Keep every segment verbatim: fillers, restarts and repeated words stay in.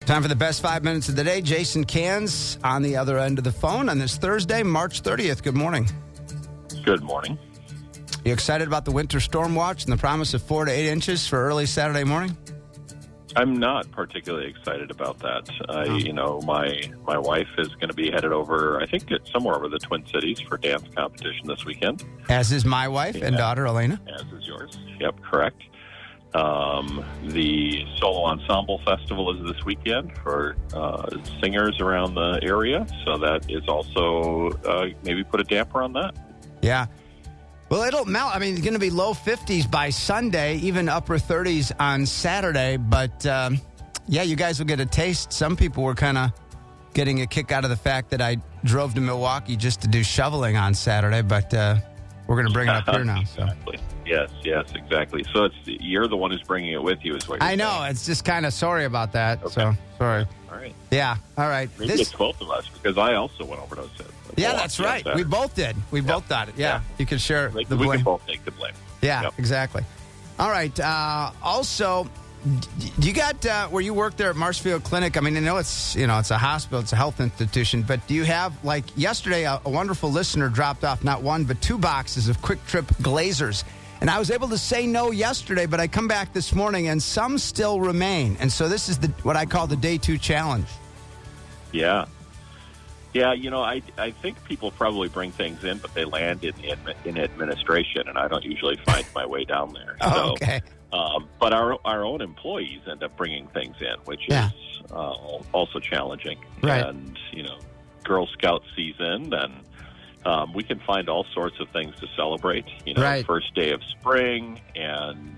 Time for the best five minutes of the day. Jason Cans on the other end of the phone on this Thursday, March thirtieth. Good morning. Good morning. You excited about the winter storm watch and the promise of four to eight inches for early Saturday morning? I'm not particularly excited about that. Uh, oh. You know, my my wife is going to be headed over, I think it's somewhere over the Twin Cities for dance competition this weekend. As is my wife yeah. and daughter, Elena. As is yours. Yep, correct. Um, the Solo Ensemble Festival is this weekend for uh, singers around the area, so that is also uh, maybe put a damper on that. Yeah. Well, it'll melt. I mean, it's going to be low fifties by Sunday, even upper thirties on Saturday. But, um, yeah, you guys will get a taste. Some people were kind of getting a kick out of the fact that I drove to Milwaukee just to do shoveling on Saturday, but uh, we're going to bring it up here now. So. Exactly. Yes, yes, exactly. So it's you're the one who's bringing it with you is what you're I know. saying. It's just kind of sorry about that. Okay. So, sorry. All right. Yeah, all right. Maybe This, it's both of us because I also went over to those. yeah, that's right. We both did. We yeah. both got it. Yeah, yeah. You can share like, the we blame. We can both take the blame. Yeah, yep. exactly. All right. Uh, also, do you got uh, where you work there at Marshfield Clinic? I mean, I know it's you know it's a hospital, it's a health institution, but do you have like yesterday a, a wonderful listener dropped off not one but two boxes of Quick Trip Glazers. And I was able to say no yesterday, but I come back this morning, and some still remain. And so this is the what I call the day two challenge. Yeah. Yeah, you know, I, I think people probably bring things in, but they land in in administration, and I don't usually find my way down there. Oh, so, okay. Um, but our our own employees end up bringing things in, which yeah. is uh, also challenging. Right. And, you know, Girl Scout season, and Um, we can find all sorts of things to celebrate, you know, right. first day of spring and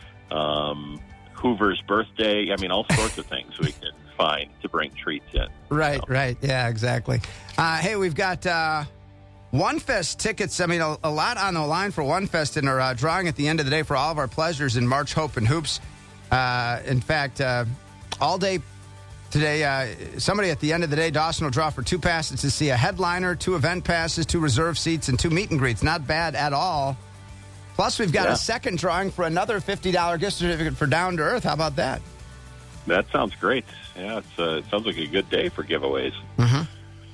um, Hoover's birthday. I mean, all sorts of things we can find to bring treats in. Right, so. right. Yeah, exactly. Uh, hey, we've got uh, One Fest tickets. I mean, a, a lot on the line for One Fest in our uh, drawing at the end of the day for all of our pleasures in March, Hope, and Hoops. Uh, in fact, uh, all day today, uh, somebody at the end of the day, Dawson will draw for two passes to see a headliner, two event passes, two reserve seats, and two meet and greets. Not bad at all. Plus, we've got yeah. a second drawing for another fifty dollars gift certificate for Down to Earth. How about that? That sounds great. Yeah, it's, uh, it sounds like a good day for giveaways. Mm-hmm.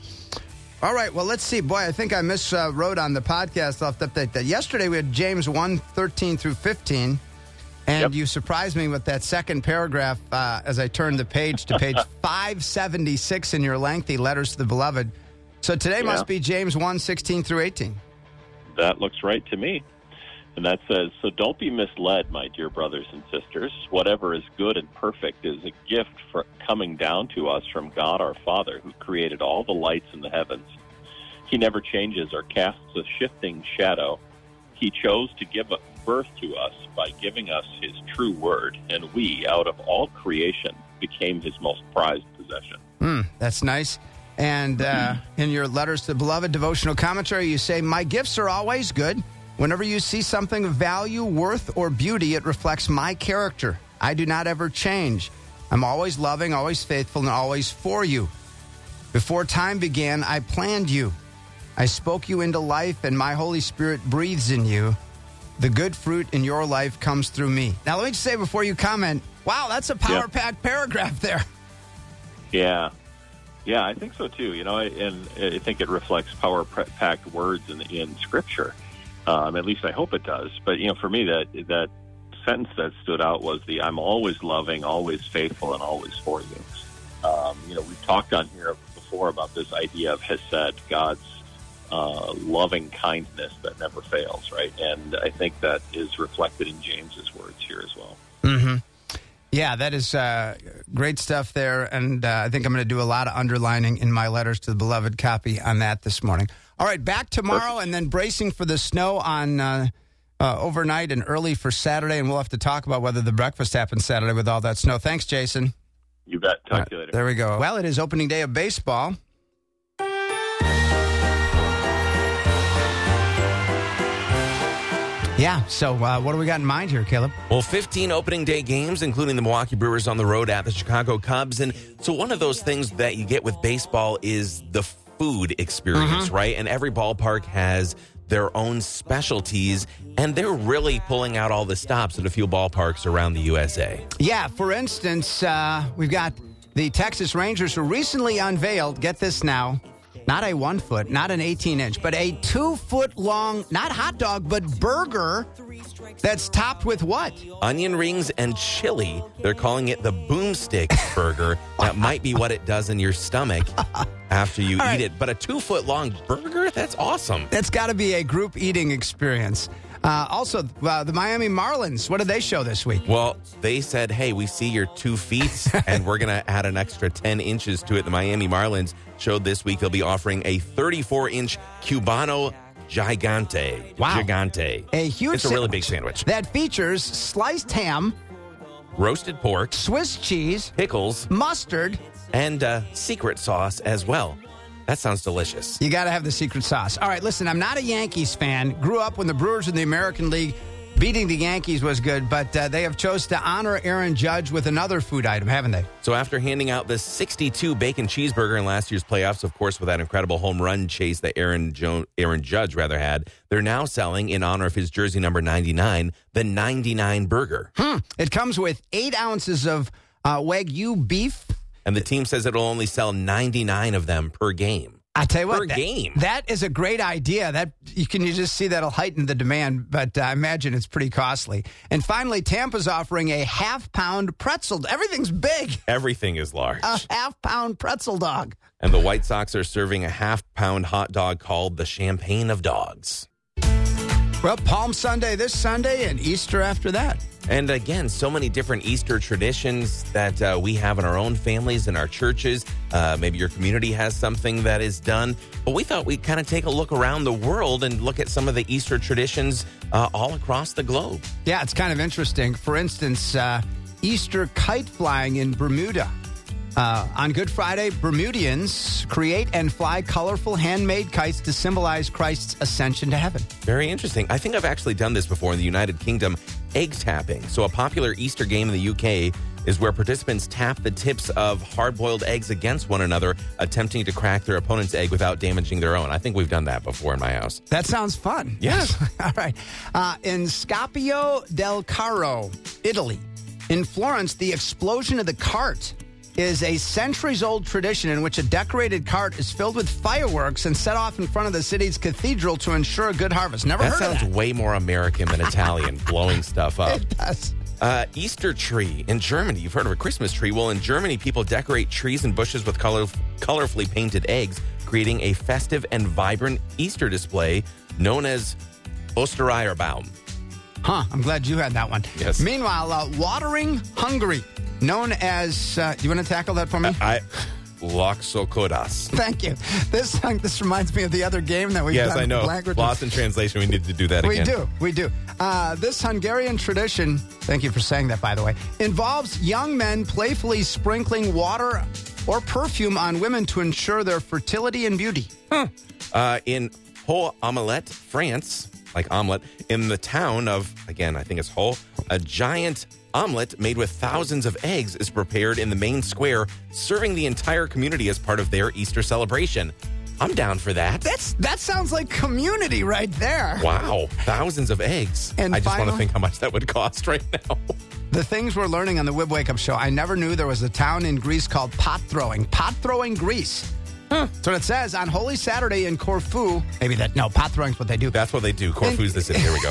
All right, well, let's see. Boy, I think I miswrote uh, on the podcast. I'll have to update that. Yesterday, we had James one, thirteen through fifteen. And yep. you surprised me with that second paragraph uh, as I turned the page to page five seventy-six in your lengthy letters to the beloved. So today yeah. must be James one, sixteen through eighteen. That looks right to me. And that says, so don't be misled, my dear brothers and sisters. Whatever is good and perfect is a gift for coming down to us from God our Father, who created all the lights in the heavens. He never changes or casts a shifting shadow. He chose to give birth to us by giving us his true word, and we, out of all creation, became his most prized possession. Mm, that's nice. And uh, in your letters to the beloved devotional commentary, you say, my gifts are always good. Whenever you see something of value, worth, or beauty, it reflects my character. I do not ever change. I'm always loving, always faithful, and always for you. Before time began, I planned you. I spoke you into life, and my Holy Spirit breathes in you. The good fruit in your life comes through me. Now, let me just say before you comment, wow, that's a power-packed yeah. paragraph there. Yeah. Yeah, I think so, too. You know, and I think it reflects power-packed words in, in Scripture. Um, at least I hope it does. But, you know, for me, that that sentence that stood out was the I'm always loving, always faithful, and always for you. Um, you know, we've talked on here before about this idea of Hesed, God's uh, loving kindness that never fails, right? And I think that is reflected in James's words here as well. Mm-hmm. Yeah, that is uh, great stuff there. And uh, I think I'm going to do a lot of underlining in my letters to the beloved copy on that this morning. All right, back tomorrow Perfect. And then bracing for the snow on uh, uh, overnight and early for Saturday. And we'll have to talk about whether the breakfast happens Saturday with all that snow. Thanks, Jason. You bet. Talk right, to you later. There we go. Well, it is opening day of baseball. Yeah, so uh, what do we got in mind here, Caleb? Well, fifteen opening day games, including the Milwaukee Brewers on the road at the Chicago Cubs. And so one of those things that you get with baseball is the food experience, mm-hmm. right? And every ballpark has their own specialties, and they're really pulling out all the stops at a few ballparks around the U S A. Yeah, for instance, uh, we've got the Texas Rangers, who recently unveiled, get this now, not a one foot, not an eighteen inch, but a two foot long, not hot dog, but burger that's topped with what? Onion rings and chili. They're calling it the Boomstick Burger. That might be what it does in your stomach after you All eat right. it. But a two-foot-long burger? That's awesome. That's got to be a group eating experience. Uh, also, uh, the Miami Marlins, what did they show this week? Well, they said, hey, we see your two feet, and we're going to add an extra ten inches to it. The Miami Marlins showed this week they'll be offering a thirty-four inch Cubano Gigante. Wow. Gigante. A huge It's a really big sandwich sandwich. that features sliced ham, Roasted pork, Swiss cheese, pickles, mustard. and uh, secret sauce as well. That sounds delicious. You got to have the secret sauce. All right, listen, I'm not a Yankees fan. Grew up when the Brewers in the American League. Beating the Yankees was good, but uh, they have chose to honor Aaron Judge with another food item, haven't they? So after handing out the sixty-two bacon cheeseburger in last year's playoffs, of course, with that incredible home run chase that Aaron jo- Aaron Judge rather had, they're now selling, in honor of his jersey number ninety-nine, the ninety-nine burger. Hmm. It comes with eight ounces of uh, Wagyu beef. And the team says it'll only sell ninety-nine of them per game. I tell you what, Per that, game. that is a great idea. That you can you just see that'll heighten the demand, but uh, I imagine it's pretty costly. And finally, Tampa's offering a half pound pretzel. Everything's big. Everything is large. A half pound pretzel dog. And the White Sox are serving a half-pound hot dog called the Champagne of Dogs. Well, Palm Sunday this Sunday and Easter after that. And again, so many different Easter traditions that uh, we have in our own families, in our churches. Uh, maybe your community has something that is done. But we thought we'd kind of take a look around the world and look at some of the Easter traditions uh, all across the globe. Yeah, it's kind of interesting. For instance, uh, Easter kite flying in Bermuda. Uh, on Good Friday, Bermudians create and fly colorful handmade kites to symbolize Christ's ascension to heaven. Very interesting. I think I've actually done this before in the United Kingdom, egg tapping. So a popular Easter game in the U K is where participants tap the tips of hard-boiled eggs against one another, attempting to crack their opponent's egg without damaging their own. I think we've done that before in my house. That sounds fun. Yes. All right. Uh, in Scapio del Carro, Italy, in Florence, the explosion of the cart is a centuries-old tradition in which a decorated cart is filled with fireworks and set off in front of the city's cathedral to ensure a good harvest. Never That heard sounds of that. way more American than Italian, blowing stuff up. It does. Uh, Easter tree in Germany. You've heard of a Christmas tree. Well, in Germany, people decorate trees and bushes with color, colorfully painted eggs, creating a festive and vibrant Easter display known as Ostereierbaum. Huh, I'm glad you had that one. Yes. Meanwhile, uh, Watering Hungary, known as, uh, you want to tackle that for me? I Loxokodas. Thank you. This this reminds me of the other game that we've Yes, done. I know. Language. Lost in translation. We need to do that We again. do. We do. Uh, this Hungarian tradition, thank you for saying that, by the way, involves young men playfully sprinkling water or perfume on women to ensure their fertility and beauty. Huh. Uh, in Haut Omelette, France, like omelet, in the town of, again, I think it's Haut, a giant omelet made with thousands of eggs is prepared in the main square, serving the entire community as part of their Easter celebration. I'm down for that. That's That sounds like community right there. Wow. Thousands of eggs. And I just want to finally- think how much that would cost right now. The things we're learning on the Wib Wake Up Show, I never knew there was a town in Greece called pot throwing. Pot throwing Greece. Huh. That's what it says. On Holy Saturday in Corfu, maybe that, no, pot throwing's what they do. That's what they do. Corfu's the city. Here we go.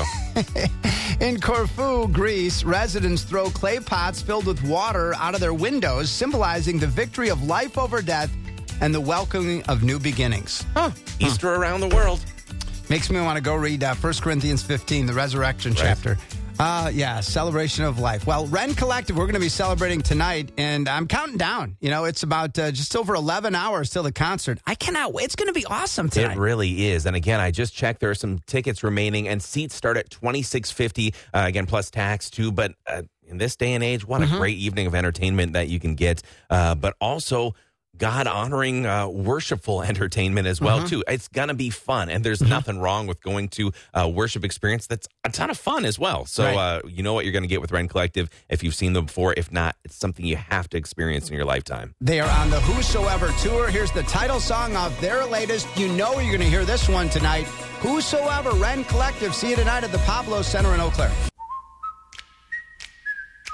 In Corfu, Greece, residents throw clay pots filled with water out of their windows, symbolizing the victory of life over death and the welcoming of new beginnings. Huh. Easter around the world. Makes me want to go read uh, First Corinthians fifteen, the resurrection Right. chapter. Uh, yeah, celebration of life. Well, Ren Collective, we're going to be celebrating tonight, and I'm counting down. You know, it's about uh, just over eleven hours till the concert. I cannot wait. It's going to be awesome tonight. It really is. And again, I just checked. There are some tickets remaining, and seats start at twenty-six fifty. Uh, again, plus tax too. But uh, in this day and age, what Mm-hmm. a great evening of entertainment that you can get. Uh, but also God honoring uh, worshipful entertainment as well Mm-hmm. too. It's gonna be fun, and there's nothing wrong with going to a worship experience that's a ton of fun as well. So Right. uh, you know what you're gonna get with Ren Collective if you've seen them before. If not, it's something you have to experience in your lifetime. They are on the Whosoever tour. Here's the title song of their latest. You know you're going to hear this one tonight. Whosoever, Ren Collective. See you tonight at the Pablo Center in Eau Claire.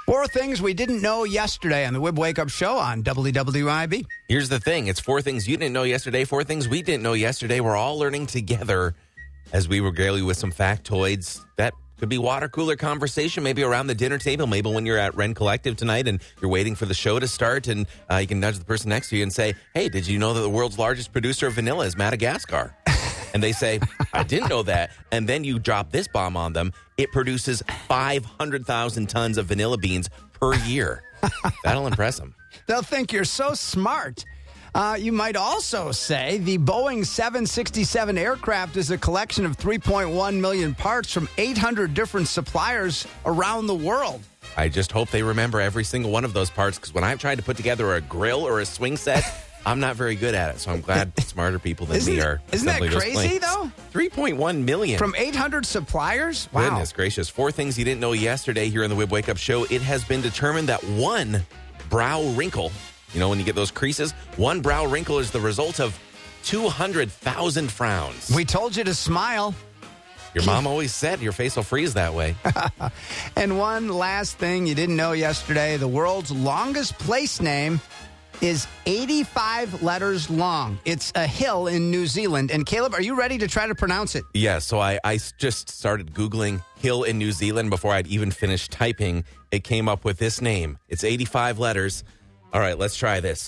Four things we didn't know yesterday on the Wib Wake Up Show on W W I B. Here's the thing. It's four things you didn't know yesterday, four things we didn't know yesterday. We're all learning together as we regale you with some factoids. That could be water cooler conversation, maybe around the dinner table, maybe when you're at Ren Collective tonight and you're waiting for the show to start, and uh, you can nudge the person next to you and say, hey, did you know that the world's largest producer of vanilla is Madagascar? And they say, I didn't know that. And then you drop this bomb on them. It produces five hundred thousand tons of vanilla beans per year. That'll impress them. They'll think you're so smart. Uh, you might also say the Boeing seven sixty-seven aircraft is a collection of three point one million parts from eight hundred different suppliers around the world. I just hope they remember every single one of those parts, because when I've tried to put together a grill or a swing set, I'm not very good at it, so I'm glad smarter people than isn't me are. Isn't that crazy, though? three point one million. From eight hundred suppliers? Wow. Goodness gracious. Four things you didn't know yesterday here on the Wib Wake Up Show. It has been determined that one brow wrinkle, you know, when you get those creases, one brow wrinkle is the result of two hundred thousand frowns. We told you to smile. Your mom always said your face will freeze that way. And one last thing you didn't know yesterday, the world's longest place name is eighty-five letters long. It's a hill in New Zealand. And Caleb, are you ready to try to pronounce it? Yeah, so I, I just started Googling hill in New Zealand before I'd even finished typing. It came up with this name. It's eighty-five letters. All right, let's try this.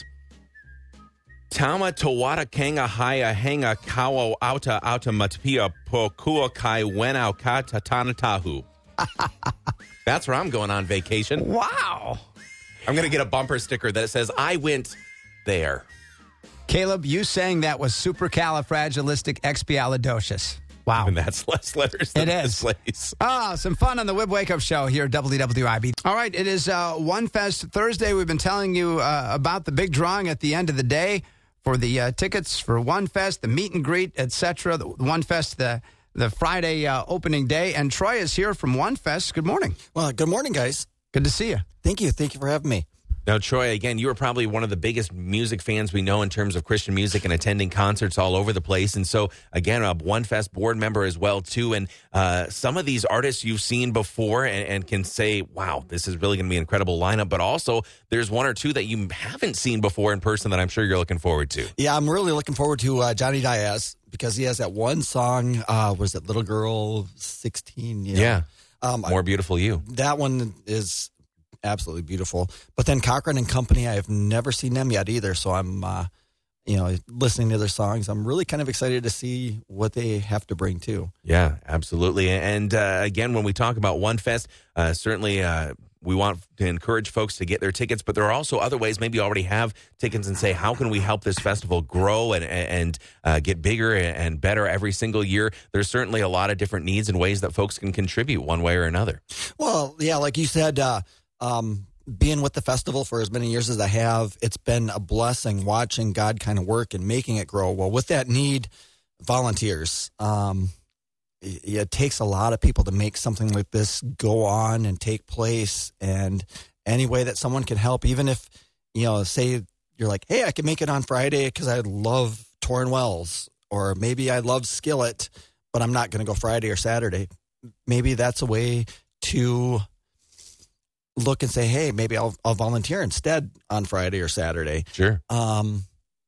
Tama Tawata Kanga Haya Hanga Kawo Auta Auta Matpia Pokua Kai Wenau Ka Tatanatahu. That's where I'm going on vacation. Wow. I'm going to get a bumper sticker that says, I went there. Caleb, you saying that was supercalifragilisticexpialidocious. Wow. And that's less letters than it this is. place. Ah, some fun on the Wib Wake Up Show here at W W I B. All right, it is uh, One Fest Thursday. We've been telling you uh, about the big drawing at the end of the day for the uh, tickets for One Fest, the meet and greet, et cetera. The One Fest, the, the Friday uh, opening day. And Troy is here from One Fest. Good morning. Well, good morning, guys. Good to see you. Thank you. Thank you for having me. Now, Troy, again, you are probably one of the biggest music fans we know in terms of Christian music and attending concerts all over the place. And so, again, a One Fest board member as well, too. And uh, some of these artists you've seen before and, and can say, wow, this is really going to be an incredible lineup. But also, there's one or two that you haven't seen before in person that I'm sure you're looking forward to. Yeah, I'm really looking forward to uh, Johnny Diaz, because he has that one song, uh, was it Little Girl sixteen? You know? Yeah, um, More Beautiful You. That one is absolutely beautiful. But then Cochran and Company, I have never seen them yet either. So I'm, uh, you know, listening to their songs. I'm really kind of excited to see what they have to bring too. Yeah, absolutely. And uh, again, when we talk about One Fest, uh, certainly uh, we want to encourage folks to get their tickets, but there are also other ways. Maybe you already have tickets and say, how can we help this festival grow and, and uh, get bigger and better every single year? There's certainly a lot of different needs and ways that folks can contribute one way or another. Well, yeah, like you said, uh, Um, being with the festival for as many years as I have, it's been a blessing watching God kind of work and making it grow. Well, with that need, volunteers. Um, it, it takes a lot of people to make something like this go on and take place. And any way that someone can help, even if, you know, say you're like, hey, I can make it on Friday because I love Torrin Wells, or maybe I love Skillet, but I'm not going to go Friday or Saturday. Maybe that's a way to look and say, hey, maybe I'll, I'll volunteer instead on Friday or Saturday. Sure. Um,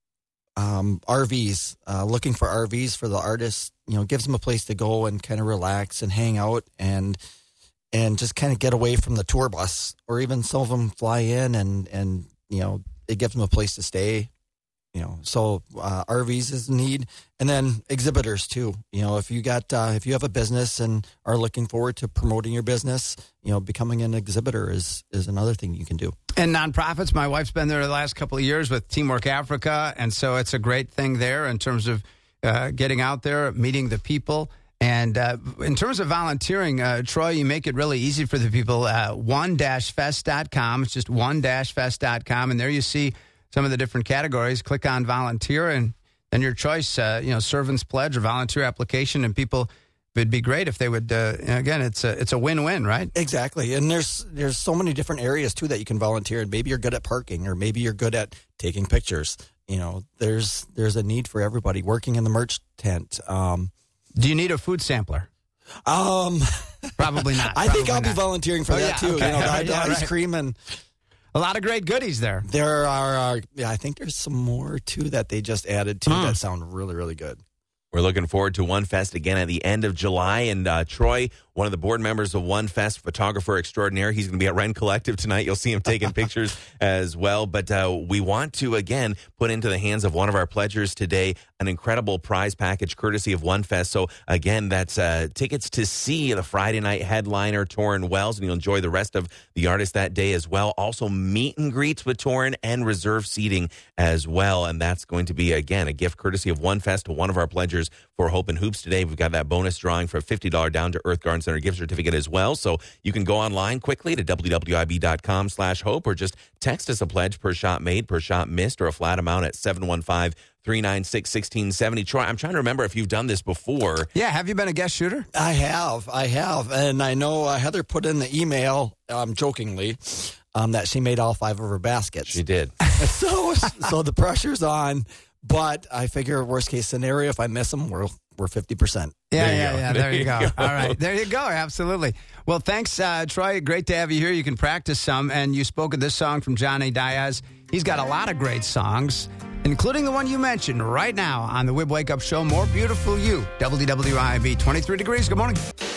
um, R Vs, uh, looking for R Vs for the artists, you know, gives them a place to go and kind of relax and hang out and, and just kind of get away from the tour bus, or even some of them fly in and, and, you know, it gives them a place to stay, you know, so, uh, R Vs is a need. And then exhibitors too. You know, if you got, uh, if you have a business and are looking forward to promoting your business, you know, becoming an exhibitor is, is another thing you can do. And nonprofits, my wife's been there the last couple of years with Teamwork Africa. And so it's a great thing there in terms of uh, getting out there, meeting the people. And uh, in terms of volunteering, uh, Troy, you make it really easy for the people. Uh, one dash fest dot com. It's just one dash fest dot com. And there you see some of the different categories. Click on volunteer, and then your choice, uh, you know, servant's pledge or volunteer application. And people, it'd be great if they would, uh, again, it's a, it's a win-win, right? Exactly. And there's there's so many different areas, too, that you can volunteer. And maybe you're good at parking, or maybe you're good at taking pictures. You know, there's there's a need for everybody. Working in the merch tent. Um, Do you need a food sampler? Um, Probably not. I Probably think I'll not. be volunteering for Oh, that, yeah, too. okay. You know, the, the Yeah, ice right. cream and... A lot of great goodies there. There are, uh, yeah, I think there's some more, too, that they just added, too, Hmm. that sound really, really good. We're looking forward to One Fest again at the end of July. And uh, Troy, one of the board members of One Fest, photographer extraordinaire, he's going to be at Ren Collective tonight. You'll see him taking pictures as well. But uh, we want to, again, put into the hands of one of our pledgers today an incredible prize package courtesy of One Fest. So, again, that's uh, tickets to see the Friday night headliner, Torrin Wells, and you'll enjoy the rest of the artist that day as well. Also, meet and greets with Torrin and reserve seating as well. And that's going to be, again, a gift courtesy of One Fest to one of our pledgers for Hope and Hoops today. We've got that bonus drawing for a fifty dollars Down to Earth Garden Center gift certificate as well. So you can go online quickly to W W I B dot com slash hope or just text us a pledge per shot made, per shot missed, or a flat amount at seven one five, three nine six, one six seven zero. Troy, I'm trying to remember if you've done this before. Yeah, have you been a guest shooter? I have. I have. And I know uh, Heather put in the email, um, jokingly, um, that she made all five of her baskets. She did. so, so the pressure's on. But I figure worst case scenario, if I miss them, we're we're fifty percent. Yeah, There you yeah, go. yeah. There There you you go. go. All right. There you go. Absolutely. Well, thanks, uh, Troy. Great to have you here. You can practice some. And you spoke of this song from Johnny Diaz. He's got a lot of great songs, including the one you mentioned right now on the Wib Wake Up Show, More Beautiful You, W W I B, twenty-three degrees. Good morning.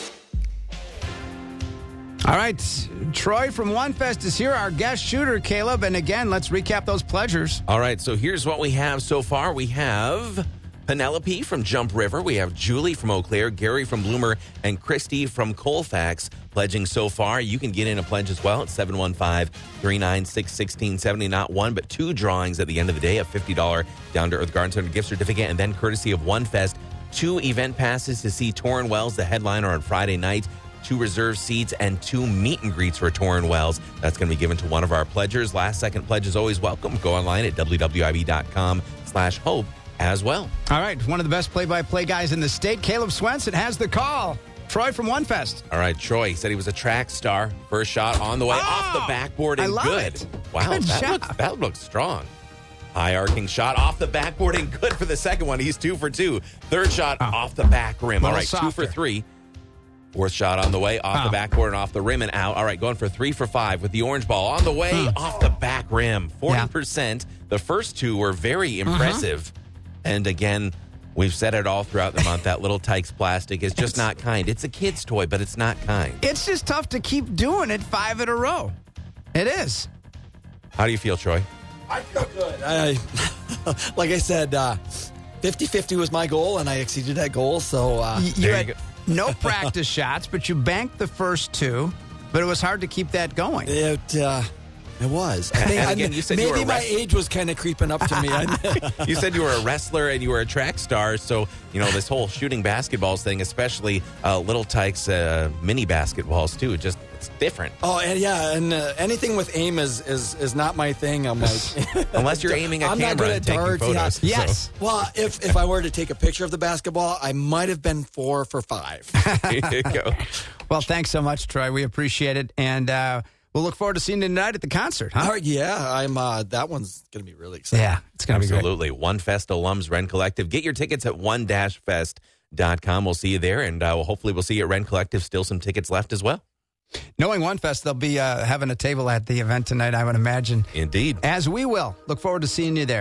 All right. Troy from One Fest is here, our guest shooter, Caleb. And again, let's recap those pledgers. All right, so here's what we have so far. We have Penelope from Jump River. We have Julie from Eau Claire, Gary from Bloomer, and Christy from Colfax pledging so far. You can get in a pledge as well at seven one five, three nine six, one six seven zero. Not one, but two drawings at the end of the day, a fifty dollars Down to Earth Garden Center gift certificate, and then courtesy of One Fest, two event passes to see Torrin Wells, the headliner, on Friday night. Two reserve seats, and two meet and greets for Torrin Wells. That's going to be given to one of our pledgers. Last second pledge is always welcome. Go online at W W I B dot com slash hope as well. All right. One of the best play-by-play guys in the state, Caleb Swenson, has the call. Troy from One Fest. All right, Troy said he was a track star. First shot on the way, Oh, off the backboard, and I love good. it. Wow, Good that job. looks, that looks strong. High arcing shot off the backboard, and good for the second one. He's two for two. Third shot Oh. off the back rim. All Little right, two softer. for three. Fourth shot on the way, off Oh. the backboard and off the rim and out. All right, going for three for five with the orange ball on the way, Mm. off the back rim. forty percent. The first two were very impressive. And again, we've said it all throughout the month. That little Tykes plastic is just not kind. It's a kid's toy, but it's not kind. It's just tough to keep doing it five in a row. It is. How do you feel, Troy? I feel good. I, like I said, uh, fifty-fifty was my goal, and I exceeded that goal. So uh, Y- You There you had go. no practice shots, but you banked the first two, but it was hard to keep that going. it uh, it was. I think And I- again, you said you maybe were a my wrestler. age was kind of creeping up to me. I, You said you were a wrestler and you were a track star, so you know this whole shooting basketballs thing, especially uh, Little Tykes uh, mini basketballs too. Just it's different. oh, and yeah, and uh, anything with aim is, is is not my thing. I'm like, Unless you're aiming a I'm not camera good and at taking darts. photos. Yeah. Yes. Well, if if I were to take a picture of the basketball, I might have been four for five. There you go. Well, thanks so much, Troy. We appreciate it. And uh, we'll look forward to seeing you tonight at the concert, huh? Oh, yeah, I'm. Uh, that one's going to be really exciting. Yeah, it's going to be great. Absolutely. One Fest alums, Ren Collective. Get your tickets at one dash fest dot com. We'll see you there, and uh, hopefully we'll see you at Ren Collective. Still some tickets left as well. Knowing One Fest, they'll be uh, having a table at the event tonight, I would imagine. Indeed. As we will. Look forward to seeing you there.